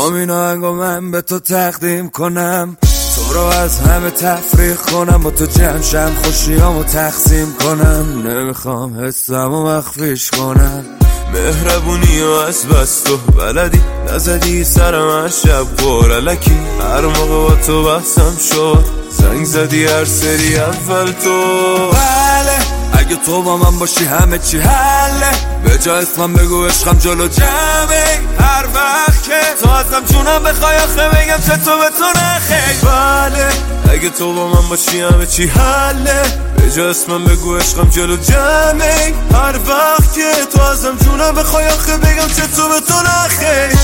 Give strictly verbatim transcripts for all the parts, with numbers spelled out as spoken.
میخوام این آهنگو من به تو تقدیم کنم، تو رو از همه تفریح کنم، با تو جمع شم خوشیامو تقسیم کنم. نمیخوام حسمو مخفیش کنم، مهربونی و از بس تو بلدی، نزدی سرم هر شب قرالکی، هر موقع با تو بحثم شد زنگ زدی هر سری اول تو. بله اگه تو با من باشی همه چی حله، به جا اسمم بگو عشقم جلو جمعه، هر وقت که تو ازم جونم بخوای آخه بگم چطور به تو نخیر. بله اگه تو با من باشی همه چی حله، به جا اسمم بگو عشقم جلو جمعه، هر وقت که تو ازم جونم بخوای آخه بگم چطور به تو نخیر.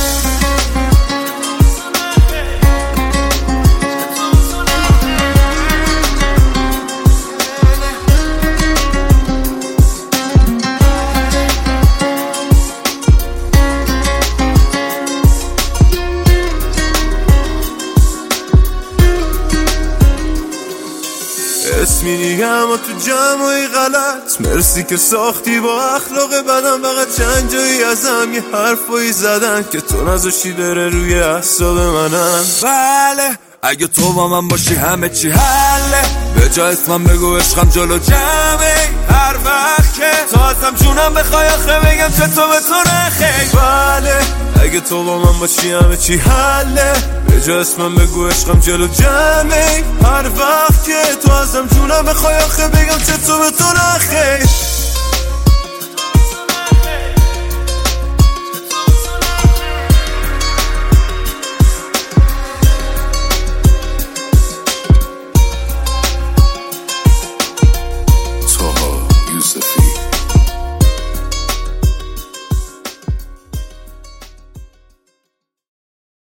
اسمی دیگم و تو جمعی غلط، مرسی که ساختی با اخلاق بدم، فقط چند جایی ازم یه حرفایی زدن که تو نذاشتی بره روی اعصاب منم. بله اگه تو با من باشی همه چی حله، به جا اسمم بگو عشقم جلو جمعه، هر وقت که تو ازم جونم بخوای آخه بگم چطور به تو نخیر. بله اگه تو با من باشی همه چی حله، به جا اسمم بگو عشقم جلو جمعه، هر وقت که تو ازم جونم بخوای آخه بگم چطور به تو نخیر. Yusuf